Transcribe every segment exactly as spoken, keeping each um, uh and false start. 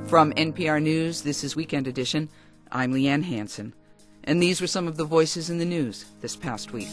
From N P R News, this is Weekend Edition. I'm Leanne Hansen. And these were some of the voices in the news this past week.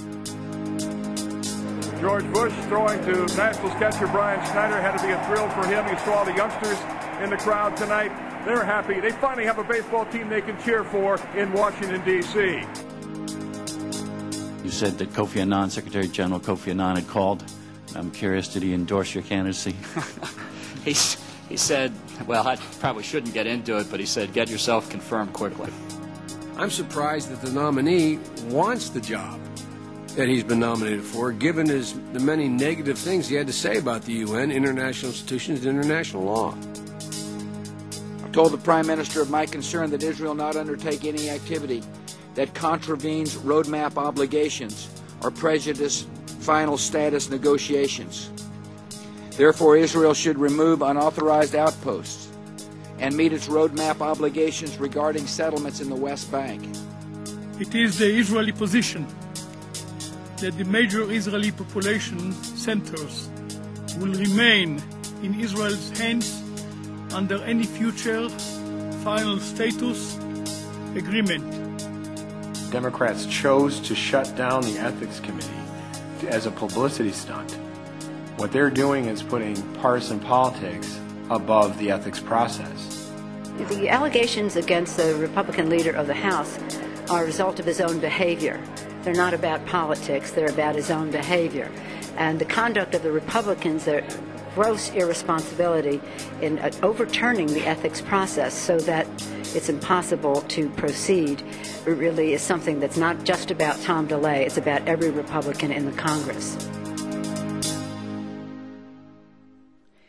George Bush throwing to Nationals catcher Brian Schneider. Had to be a thrill for him. He saw all the youngsters in the crowd tonight. They're happy. They finally have a baseball team they can cheer for in Washington, D C You said that Kofi Annan, Secretary General Kofi Annan, had called. I'm curious, did he endorse your candidacy? he, he said, well, I probably shouldn't get into it, but he said, get yourself confirmed quickly. I'm surprised that the nominee wants the job that he's been nominated for, given his, the many negative things he had to say about the U N, international institutions, and international law. I told the Prime Minister of my concern that Israel not undertake any activity that contravenes roadmap obligations or prejudice final status negotiations. Therefore, Israel should remove unauthorized outposts and meet its roadmap obligations regarding settlements in the West Bank. It is the Israeli position that the major Israeli population centers will remain in Israel's hands under any future final status agreement. Democrats chose to shut down the Ethics Committee as a publicity stunt. What they're doing is putting partisan politics above the ethics process. The allegations against the Republican leader of the House are a result of his own behavior. They're not about politics, they're about his own behavior. And the conduct of the Republicans, their gross irresponsibility in uh, overturning the ethics process so that it's impossible to proceed, really is something that's not just about Tom DeLay, it's about every Republican in the Congress.